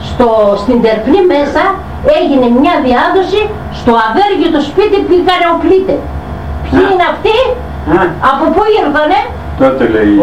στην Τερπνή μέσα έγινε μια διάδοση στο αβέργιο το σπίτι που ικανοποιείται. Ποιοι είναι αυτοί, από πού ήρθανε? Τότε λέει.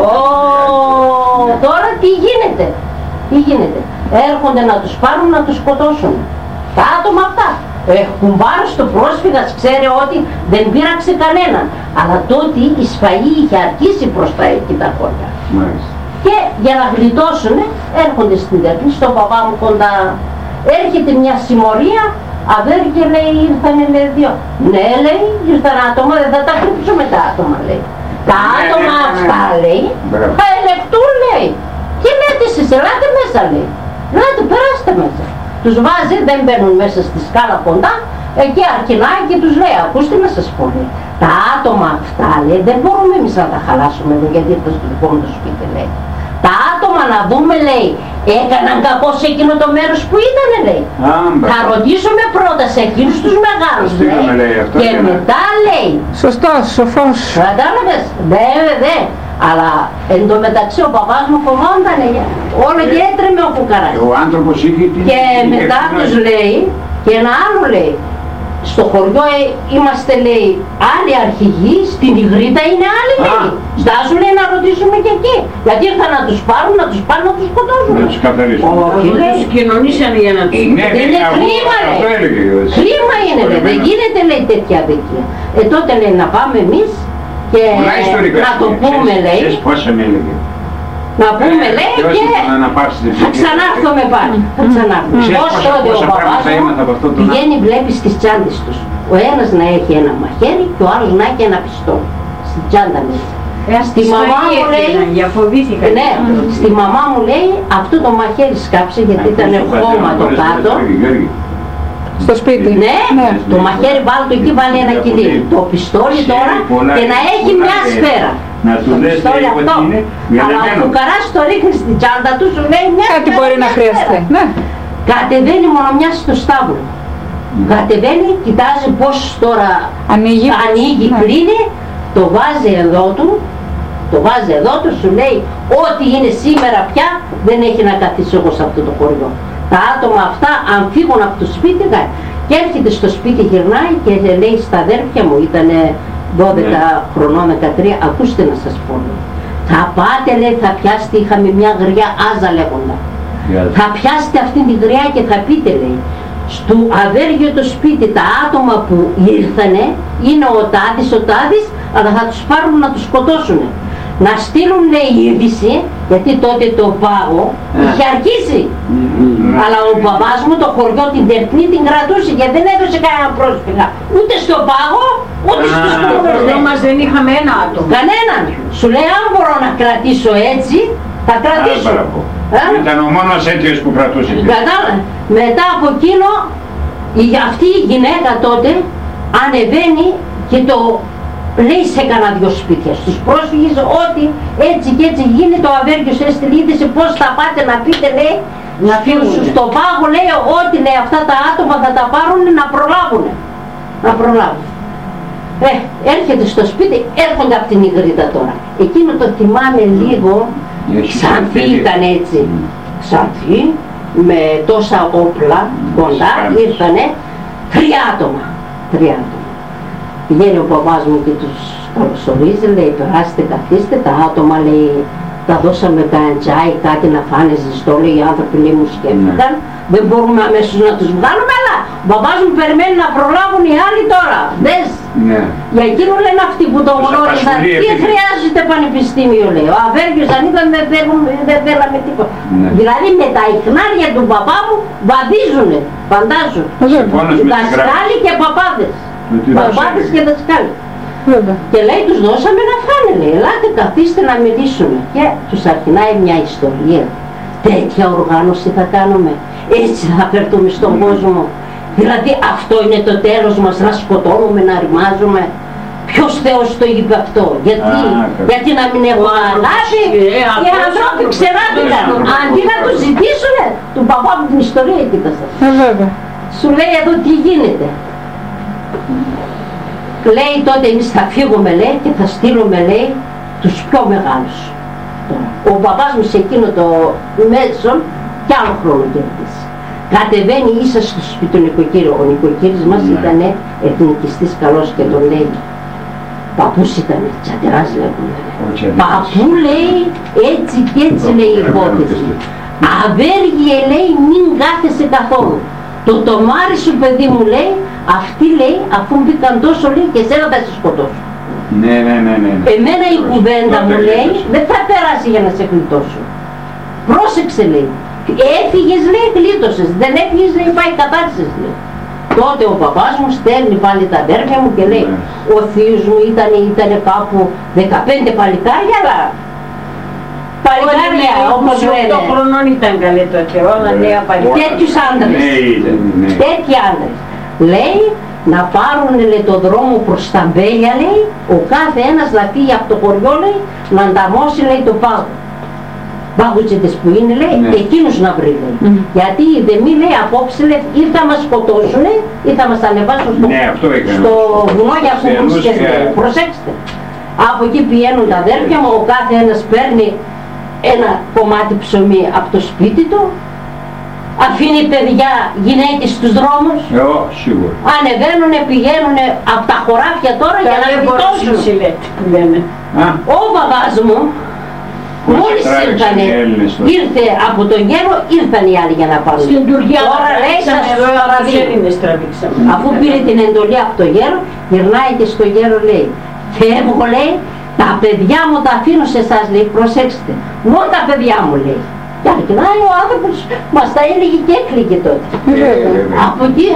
Τώρα τι γίνεται? Τι γίνεται? Έρχονται να τους πάρουν να τους σκοτώσουν. Τα άτομα αυτά. Κουμπάρος το πρόσφυγας ξέρει ότι δεν πείραξε κανέναν. Αλλά τότε η σφαγή είχε αρχίσει προς τα εκεί τα χώρια. Μάλιστα. Και για να γλιτώσουν έρχονται στην Τερπνή, στον παπά μου κοντά. Έρχεται μια συμμορία, αβέρκε λέει ήρθανε λέει δύο. Ναι λέει ήρθαν άτομα, δεν θα τα κρύψουμε τα άτομα λέει. Τα άτομα αυτά λέει θα ελεκτούν λέει. Και λέτε εσείς ελάτε μέσα λέει. Ελάτε περάστε μέσα. Τους βάζει, δεν μπαίνουν μέσα στη σκάλα κοντά, εκεί αρχινάει και τους λέει ακούστε να σας πω λέει. Τα άτομα αυτά λέει δεν μπορούμε εμείς να τα χαλάσουμε λέει, γιατί ήρθα στο δικό μου το σπίτι λέει. Τα άτομα να δούμε λέει έκαναν κακό σε εκείνο το μέρος που ήταν λέει. Θα ρωτήσουμε πρώτα σε εκείνους τους μεγάλους λέει. Και μετά λέει. Σωστός, σοφός. Κατάλαβες? Ναι. Αλλά εν τω μεταξύ ο παπάς μου φοβόταν όλο και έτρεμε ο φουκαράς. Ο άνθρωπος είχε την... Και μετά τους λέει και ένα άλλο λέει. Στο χωριό είμαστε λέει άλλοι αρχηγοί, στην Ιγρήτα είναι άλλοι λέει. Στάσου λέει να ρωτήσουμε και εκεί. Γιατί ήρθαν να τους πάρουν, να τους σκοτώσουν. Να τους καθαρίσουν. Όχι λέει. Τους κοινωνήσανε για να τους... Είναι κρίμα λέει. Κρίμα είναι λέει. Δεν γίνεται λέει τέτοια αδικία. Τότε λέει να πάμε εμείς και να το πούμε λέει. Να πούμε λέει και θα ξανάρθουμε πάλι. Θα ξανάρθουμε. Πώς τότε ο παπάς μου πηγαίνει βλέπει στις τσάντες τους. Ο ένας να έχει ένα μαχαίρι και ο άλλος να έχει ένα πιστόλι. Στην τσάντα μέσα. Στη μαμά μου λέει, ναι, στη μαμά μου λέει αυτό το μαχαίρι σκάψε γιατί ήταν χώμα το κάτω. Στο σπίτι. Ναι, το μαχαίρι βάλει το εκεί, βάλει ένα κιλί. Το πιστόλι τώρα και να έχει μια σφαίρα. Να του λες λέει ότι είναι αλλά ο φουκαράς το ρίχνει στην τσάντα του, σου λέει μια κάτι μπορεί να χρειαστεί. Ναι. Κατεβαίνει μόνο μια στο στάβλο. Κατεβαίνει, κοιτάζει πως τώρα ανοίγει, κλείνει, το βάζει εδώ του. Το βάζει εδώ του, σου λέει ό,τι είναι σήμερα πια δεν έχει να καθίσει εγώ σε αυτό το χωριό. Τα άτομα αυτά αν φύγουν από το σπίτι και έρχεται στο σπίτι γυρνάει και λέει στα αδέρφια μου, ήταν 12 χρονών, 13, ακούστε να σας πω. Θα πάτε λέει, θα πιάσετε, είχαμε μια γριά άζα λέγοντα. Θα πιάσετε αυτή τη γριά και θα πείτε λέει, στο αβέργιο το σπίτι τα άτομα που ήρθανε είναι ο Τάδης, αλλά θα τους πάρουν να τους σκοτώσουν. Να στείλουν λέει είδηση, γιατί τότε το πάγο είχε αρχίσει. Αλλά ο παπάς μου το χωριό την Τερπνή την κρατούσε γιατί δεν έδωσε κανένα πρόσφυγα. Ούτε στο πάγο, ούτε στους κομμάτες. Εδώ μας δεν είχαμε ένα άτομο. Κανέναν. Σου λέει αν μπορώ να κρατήσω έτσι, θα κρατήσω. Ήταν ο μόνος έτοιος που κρατούσε. Μετά από εκείνο, αυτή η γυναίκα τότε ανεβαίνει και το λέει σε κανένα δυο σπίτια στους πρόσφυγες ότι έτσι και έτσι γίνεται ο αβέργιος έστειλε είδηση πως θα πάτε να πείτε λέει να φύγουν στο πάγο λέει ότι λέει αυτά τα άτομα θα τα πάρουν να προλάβουν. Έρχεται στο σπίτι, έρχονται από την Ιγρήτα τώρα. Εκείνο το θυμάμαι λίγο, Ξανθή ήταν έτσι, Ξανθή με τόσα όπλα κοντά, ήρθανε 3 άτομα. Πηγαίνει ο παπάς μου και τους καλωσορίζει, λέει περάστε καθίστε, τα άτομα λέει τα δώσαμε κανένα τσάι, κάτι να φάνε ζεστό, λέει οι άνθρωποι λέει μου σκέφτηκαν, δεν μπορούμε αμέσως να τους βγάλουμε, αλλά ο παπάς μου περιμένει να προλάβουν οι άλλοι τώρα, δες. Για εκείνο λένε αυτοί που το γνώριζαν, τι χρειάζεται πανεπιστήμιο λέει, ο αβέργιος αν ήταν δεν θέλαμε τίποτα. Δηλαδή με τα ιχνάρια του παπά μου βαδίζουνε, φαντάζουν, δασκάλοι και παπάδες. Παπάδες και δασκάλοι. Και λέει τους δώσαμε να φάνε λέει, ελάτε καθίστε να μιλήσουμε. Και τους αρχινάει μια ιστορία. Τέτοια οργάνωση θα κάνουμε, έτσι θα φερθούμε στον κόσμο. Δηλαδή αυτό είναι το τέλος μας, να σκοτώνουμε, να ρημάζουμε. Ποιος Θεός το είπε αυτό, γιατί να μην έχουμε αγάπη, οι άνθρωποι ξεράπηκαν. Αντί να τους ζητήσουνε, του παπά μου την ιστορία κοίτασα. Σου λέει εδώ τι γίνεται. Λέει τότε εμείς θα φύγουμε λέει και θα στείλουμε λέει τους πιο μεγάλους. Ο παπάς μου σε εκείνο το μέσο κι άλλο χρόνο κερδίσει. Κατεβαίνει ίσα στο σπίτι του νοικοκύριου. Ο νοικοκύρης μας ήταν εθνικιστής καλός και τον λέει, παππούς ήταν, τσατεράς λέγουν. Παππού λέει, έτσι και έτσι λέει η υπόθεση. Αβέργιε λέει, μην κάθεσαι καθόλου. Το τομάρι σου παιδί μου λέει, αυτοί λέει, αφού μπήκαν τόσο λέει και εσένα θα σε σκοτώσουν. Ναι. Εμένα η κουβέντα μου λέει, δεν θα περάσει για να σε γλιτώσω. Πρόσεξε λέει. Έφυγες λέει, γλίτωσες. Δεν έφυγες λέει, πάει κατάρτισες λέει. Τότε ο παπάς μου στέλνει πάλι τα αδέρφια μου και λέει, ο θείος μου ήταν κάπου 15 παλικάρια, αλλά παλικάρια όπως λένε. 8 χρονών ήταν καλή τότε, όλα νέα παλικάρια. Τέτοιους άντρες. Τέτοιοι άντρες. Λέει να πάρουν λέει, το δρόμο προς τα Μπέλια λέει, ο κάθε ένας να φύγει από το χωριό λέει, να ανταμώσει λέει το πάγο. Πάγουτσετες που είναι λέει, εκείνους να βρει λέει. Γιατί οι δεμοί λέει απόψε λέει, ή θα μας σκοτώσουν ή θα μας ανεβάσουν στο βουνό για κομμουνιστές λέει. Προσέξτε. Από εκεί πηγαίνουν τα αδέρφια μου, ο κάθε ένας παίρνει ένα κομμάτι ψωμί από το σπίτι του, αφήνει παιδιά, γυναίκες στους δρόμους, ανεβαίνουνε, πηγαίνουνε από τα χωράφια τώρα για να γλιτώσουν. Ο μπαμπάς μου, μόλις ήρθε από τον γέρο, ήρθαν οι άλλοι για να πάρουν. Στην Τουρκία τώρα λέει σας αφού πήρε την εντολή από τον γέρο, γυρνάει και στο γέρο λέει, φεύγω λέει, τα παιδιά μου τα αφήνω σε εσάς λέει, προσέξτε, μόνο τα παιδιά μου λέει. Και αρχινάει ο άνθρωπος μας τα έλεγε και έκλαιγε τότε. Από εκεί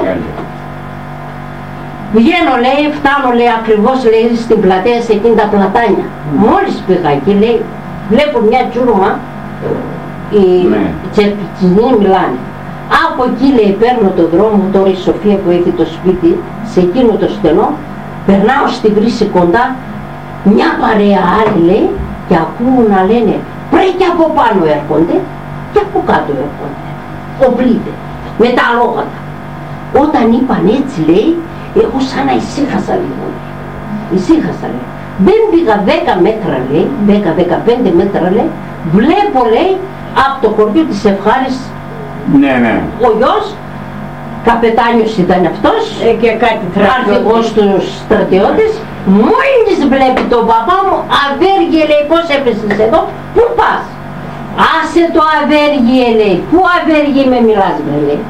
βγαίνω λέει, φτάνω λέει ακριβώς λέει στην πλατεία σε εκείνη τα πλατάνια. Μόλις πήγα εκεί λέει, βλέπω μια τσούρμα, οι τσερπιτσινοί μιλάνε. Από εκεί λέει παίρνω το δρόμο, τώρα η Σοφία που έχει το σπίτι, σε εκείνο το στενό, περνάω στην βρύση κοντά, μια παρέα άλλη λέει και ακούω να λένε πρέπει και από πάνω έρχονται και από κάτω έρχονται, οπλείται, με τα αλόγατα. Όταν είπαν έτσι λέει, εγώ σαν να ησύχασα λίγο, ησύχασα λέει. Δεν πήγα 10 μέτρα λέει, 10-15 μέτρα λέει, βλέπω λέει από το χωριό της Ευχάρης, ο γιος, καπετάνιος ήταν αυτός, και κάτι αρχηγός τους στρατιώτες, μόλις βλέπει τον παπά μου, αβέργιε λέει, πώς έπεσες εδώ, πού πας? Άσε το αβέργιε λέει, πού αβέργιε με μιλάς με λέει.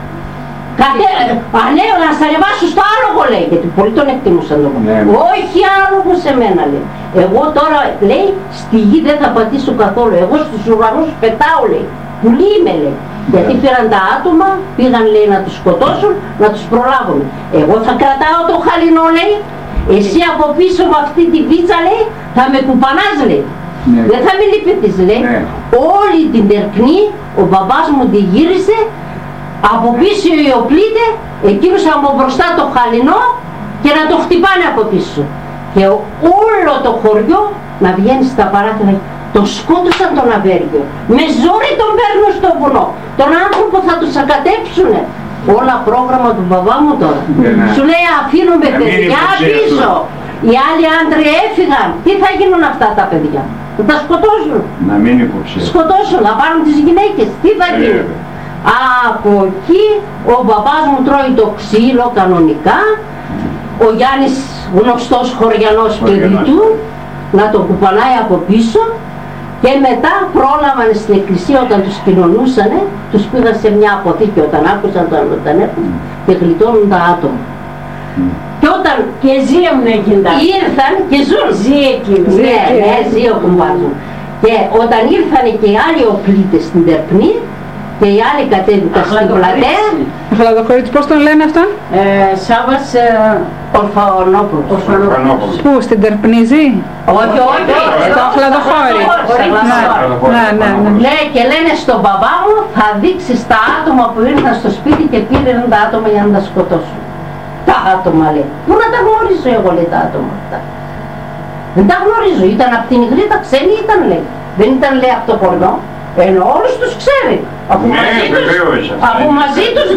Ανέβω να σ' ανεβάσω στο άλογο λέει, γιατί πολλοί τον εκτιμούσαν τον παπά. Όχι άλογο σε μένα λέει. Εγώ τώρα λέει, στη γη δεν θα πατήσω καθόλου, εγώ στους ουρανούς πετάω λέει, πουλί είμαι λέει. Γιατί πήραν τα άτομα, πήγαν λέει να τους σκοτώσουν, να τους προλάβουν. Εγώ θα κρατάω το χαλινό λέει, εσύ από πίσω με αυτή τη βίτσα λέει, θα με κουπανάς λέει. Δεν θα με λυπηθείς λέει. Όλη την τερκνή, ο μπαμπάς μου τη γύρισε, από πίσω οι οπλίτε, εκείνος από μπροστά το χαλινό και να το χτυπάνε από πίσω. Και όλο το χωριό να βγαίνει στα παράθυρα. Το σκότωσαν τον Αβέργιο. Με ζόρι τον παίρνουν στο βουνό. Τον άνθρωπο θα τους ακατέψουνε. Όλα πρόγραμμα του μπαμπά μου τώρα. Σου λέει αφήνουμε παιδιά πίσω. Οι άλλοι άντρε έφυγαν. Τι θα γίνουν αυτά τα παιδιά? Θα τα σκοτώσουν. Να μην υποψιάζουν. Σκοτώσουν, να πάρουν τις γυναίκες. Τι θα γίνει? Από εκεί ο μπαμπάς μου τρώει το ξύλο κανονικά. Ο Γιάννης γνωστός χωριανός παιδί του να το κουπανάει από πίσω. Και μετά πρόλαβαν στην εκκλησία όταν τους κοινωνούσανε, τους πήγαν σε μια αποθήκη όταν άκουσαν όταν έρθουν και γλιτώνουν τα άτομα. Και όταν και ζύουν εκείνα. Ήρθαν και ζουν. Ζει εκείνος. Ναι, ζει ο κουμπάρος. Και όταν ήρθαν και οι άλλοι οπλίτες στην Τερπνή και οι άλλοι κατέβηκαν στην πλατεία. Χλαδοκορίτσι, πώς τον λένε αυτόν? Σάββας Ορφανόπουλος. Πού, στην Τερπνίζη? Όχι, στο Χλαδοχώρι. Ναι, και λένε στον μπαμπά μου θα δείξεις τα άτομα που ήρθαν στο σπίτι και πήραν τα άτομα για να τα σκοτώσουν. Τα άτομα λέει. Πού να τα γνωρίζω εγώ λέει τα άτομα αυτά. Δεν τα γνωρίζω, ήταν από την Ιγρήτα, ξένοι ήταν λέει. Δεν ήταν λέει από το χωριό. Ενώ όλους τους ξέρει. Αφού μαζί τους δουλεύει.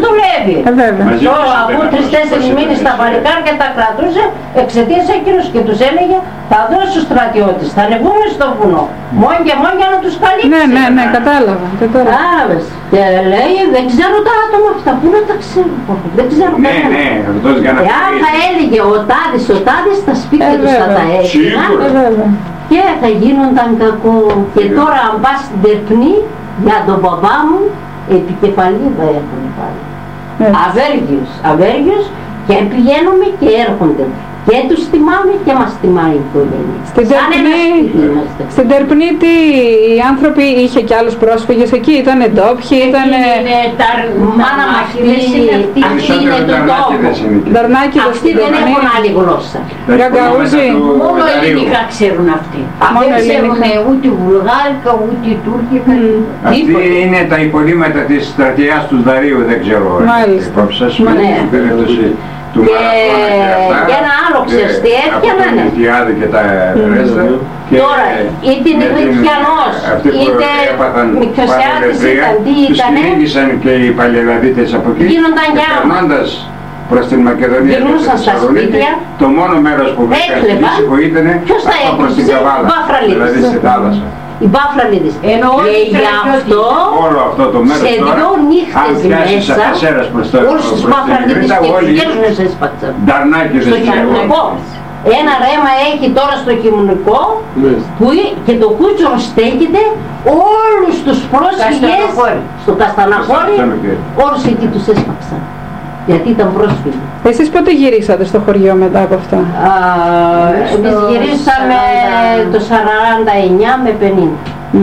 έφυγε. Βέβαια. Μαζί Τώρα, τους αφού ήταν 3-4 αυτός, μήνες τα ήταν παλικάρια τα κρατούσε, εξαιτίας εκείνος και τους έλεγε θα δώσω στους στρατιώτες, θα ανεβούμε στο βουνό. Μόνο και μόνο για να τους καλύψει. Ναι, κατάλαβα. Κατάλαβες. Και λέει δεν ξέρω τα άτομα αυτά, πού να τα ξέρω. Δεν ξέρω Ναι, κανένα. ναι, αυτός για να Εάν θα έλεγε ο Τάδης στα σπίτια τους θα τα έκαναν Σίγουρα. Βέβαια. και θα γίνονταν κακό. Και τώρα αν πας στην Τερπνή για τον μπαμπά μου, επικεφαλίδα έχουν πάλι. Αβέργιος και πηγαίνουμε και έρχονται. Και τους τιμάμε και μας τιμάει η οικογένεια. Στην Τερπνή τι, οι άνθρωποι είχε και άλλους πρόσφυγες εκεί, ήταν ντόπιοι, ήταν Μάνα μας αυτή είναι το τόπο. Δαρνάκηδες Αυτοί στην δεν Τερπνή. έχουν άλλη γλώσσα. Γκαγκαούζοι. Μόνο ελληνικά ξέρουν αυτοί. Μόνο Δεν ξέρουν ελληνικά. ούτε βουλγάρικα, ούτε τουρκικά. Αυτή είναι τα υπολείμματα της στρατιάς του Δαρίου, δεν ξέρω. Μάλιστα. Υπόψη σας, Ναι. στην περίπτωση του Μαραθώνα και αυτά. Και ένα άλλο ξέρεις τι έφτιανανε. Από τον Μιλτιάδη και τα ρέστα. Και Τώρα, είτε είναι με την- Χριστιανός, αυτοί που είτε έπαθαν Μικρασιάτης παρολετρία, ήταν, τι τους ήτανε. κυνήγησαν και οι παλαιολαδίτες από εκεί. Γίνονταν Και για- περνώντας προς την Μακεδονία και Γυρνούσαν τη στα Θεσσαλονίκη, σπίτια, το μόνο μέρος που βρήκαν στη έκλεβαν. Δύση που ήταν Ποιος τα αυτό προς την έκλειψε? Καβάλα, Βάφραλίδες. δηλαδή στη θάλασσα. Η Μπάφραλίδης. Ενώ όλοι Και οι γι' στρατιώτες. αυτό Όλο αυτό το μέρος σε τώρα, 2 αν νύχτες πιάσεις μέσα, αφασέρας προς το όλους τους προς την Μπάφραλίδες Κρήτα, και τους όλοι γέρνους έσπαξαν. Νταρνάκηδες Στο και εγώ. κοινωνικό. Ένα ρέμα έχει τώρα στο κοινωνικό που και το κούτσορο στέκεται όλους τους πρόσφυγες Κασταναχώρη. στο Κασταναχώρη, Κασταναχώρη. όλους εκεί τους έσπαξαν. Γιατί ήταν πρόσφυγοι. Εσείς πότε γυρίσατε στο χωριό μετά από αυτά? Εμείς Στο γυρίσαμε 40. το 49 με 50.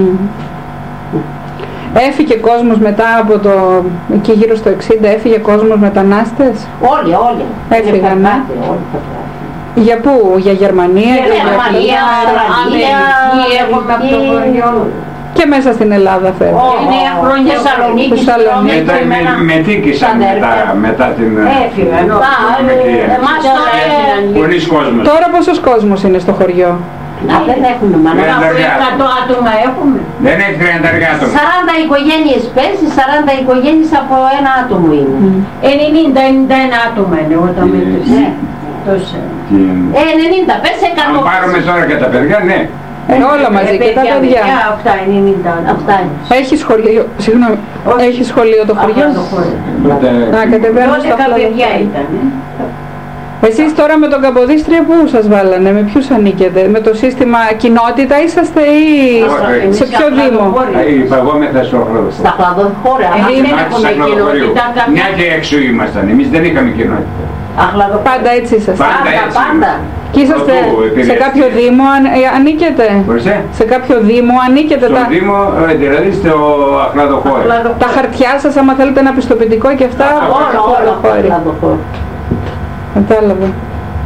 Έφυγε κόσμος μετά από το, εκεί γύρω στο 60, έφυγε κόσμος μετανάστες? Όλοι. Έφυγαν, Είναι ναι. φαντάτε, όλοι τα κράτη. Για πού, για Γερμανία, Για Γερμανία, Αυστραλία, έχουμε από το χωριό. και μέσα στην Ελλάδα φεύγει. 9 χρόνια Θεσσαλονίκη, Θεσσαλονίκη. Μετά μετήκησαν μετά την... Έφυγαν, Εμάς τώρα Πολλοί κόσμος. Τώρα πόσος κόσμος είναι στο χωριό? δεν έχουμε μάνα. Ναι. Από 100 άτομα έχουμε. Δεν έχει 30 άτομα. 40 οικογένειες πέρσι, 40 οικογένειες από ένα άτομο είναι. 90-91 άτομα είναι όταν μέτρησε. Τόσα. 90 πέρσι Αν πάρουμε τώρα και τα παιδιά, ναι. Όλα μαζί και τα παιδιά. Αυτά είναι 90 άτομα. Αυτά είναι. Έχει σχολείο, συγγνώμη, έχει σχολείο το χωριό? Αυτό το χώρο. Να κατεβαίνω στα 12 παιδιά Φλαδοχώρια. ήταν. Εσείς τώρα με τον Καποδίστρια πού σας βάλανε, με ποιους ανήκετε, με το σύστημα κοινότητα είσαστε ή Όχι. σε ποιο δήμο? Υπαγόμεθα στο Αχλαδοχώριο. Στα χλαδοχώρια. Εμείς δεν Μάτια έχουμε Αχλαδοχωρίου. κοινότητα καμιά. Μια και έξω ήμασταν. Εμείς δεν είχαμε κοινότητα. Πάντα έτσι είσαστε. Πάντα έτσι. Πάντα. Και είσαστε Πρωτού σε επηρεαστήκε. κάποιο δήμο, ανήκετε? Ορίστε. Σε κάποιο δήμο ανήκετε? Στον Δήμο, δηλαδή στο Αχλαδοχώριο. Τα χαρτιά σας, άμα θέλετε ένα πιστοποιητικό και αυτά, Όλο χώρια. Κατάλαβα.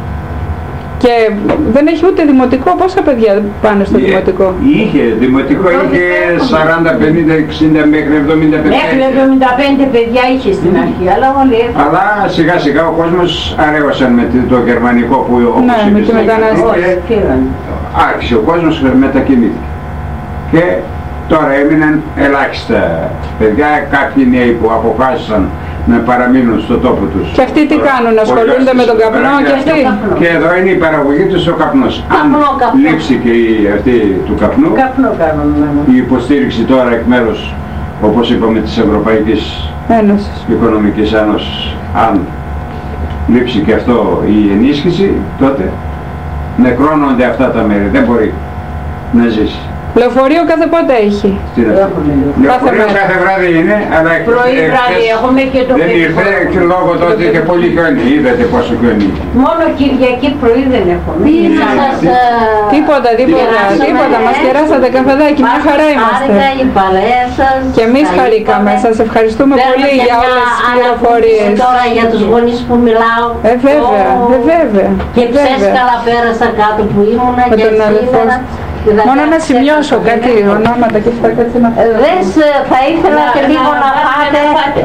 Και δεν έχει ούτε δημοτικό, πόσα παιδιά πάνε στο δημοτικό? Είχε δημοτικό, είχε 40, 50, 60 μέχρι 70 παιδιά. Μέχρι 75 παιδιά είχε στην αρχή, αλλά όλοι έφυγαν. Αλλά σιγά σιγά ο κόσμος αρέωσαν με το γερμανικό που Ναι, με τη μετανάστευση. και Φύγαν. άρχισε ο κόσμος μετακινήθηκε. Και τώρα έμειναν ελάχιστα παιδιά, κάποιοι νέοι που αποφάσισαν να παραμείνουν στο τόπο τους. Και αυτοί τι κάνουν, ασχολούνται με τον καπνό και αυτοί? Και εδώ είναι η παραγωγή τους ο καπνός. Αν Καπνό. λείψει και αυτή του καπνού, Καπνό κάνουμε. η υποστήριξη τώρα εκ μέρους, όπως είπαμε, της Ευρωπαϊκής Ένωσης. Οικονομικής Ένωσης, αν λείψει και αυτό η ενίσχυση, τότε νεκρώνονται αυτά τα μέρη. Δεν μπορεί να ζήσει. Λεωφορείο κάθε πότε έχει? Στην Έχουμε Λεωφορείο μέρα. κάθε βράδυ είναι, αλλά Πρωί, εχθές βράδυ έχουμε και το δεν ήρθε παιδικό. και λόγω τότε και πολύ χιόνι. Είδατε πόσο χιόνι. Μόνο Κυριακή πρωί δεν έχουμε. Τι να σας... Τίποτα, τίποτα. Μας κεράσατε καφεδάκι, μια χαρά είμαστε. Χάρηκα η παρέα σας. Και εμείς τα χαρήκαμε. είπαμε. Σας ευχαριστούμε Παίρνω πολύ και για μια όλες τις ανακούφιση πληροφορίες. τώρα για τους γονείς που μιλάω. Βέβαια, βέβαια. Και βέβαια. ψέσκαλα πέρασα κάτω που ήμουνα Με και τον αδελφό σήμερα. σου. Μόνο να σημειώσω κάτι, ονόματα και αυτά, κάτσε να... Θα ήθελα και λίγο να να πάτε πάτε.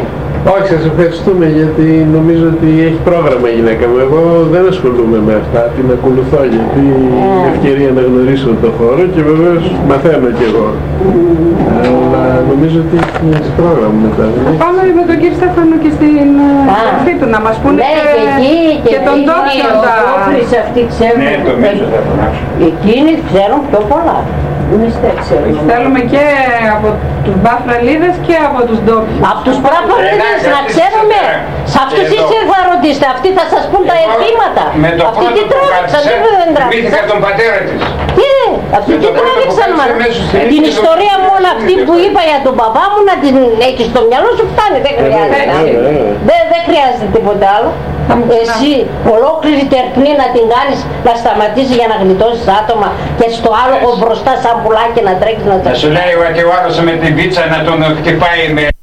Όχι, σας ευχαριστούμε γιατί νομίζω ότι έχει πρόγραμμα η γυναίκα μου. Εγώ δεν ασχολούμαι με αυτά, την ακολουθώ γιατί είναι ευκαιρία να γνωρίσω το χώρο και βεβαίως μαθαίνω κι εγώ. Αλλά νομίζω ότι έχει πρόγραμμα μετά. Πάμε με τον κύριο Στέφανο και στην αρχή του να μας πούνε και τον τόξο τα... Ναι, το μίσο θα φωνάξω. Εκείνοι ξέρουν πιο πολλά. Εμείς δεν ξέρουμε. Θέλουμε και από τους μπαφραλίδες και από τους ντόπιους. Από τους μπαφραλίδες να ξέρουμε. Σε αυτούς εσείς θα ρωτήσετε. Αυτοί θα σας πούν τα αιτήματα. Αυτοί τι τράβηξαν, δεν τράβηξαν. Μύθηκα τον πατέρα της. Τι, αυτοί τι τράβηξαν μάλλον. Την ιστορία μου όλη αυτή που είπα για τον παπά μου να την έχεις στο μυαλό σου φτάνει. Δεν χρειάζεται. Δεν χρειάζεται τίποτα άλλο. Εσύ ολόκληρη τερπνή να την κάνεις να σταματήσει για να γλιτώσεις άτομα και στο άλογο μπροστά σαν πουλάκι να τρέχεις να σου λέει ότι ο άλλος με την πίτσα να τον χτυπάει με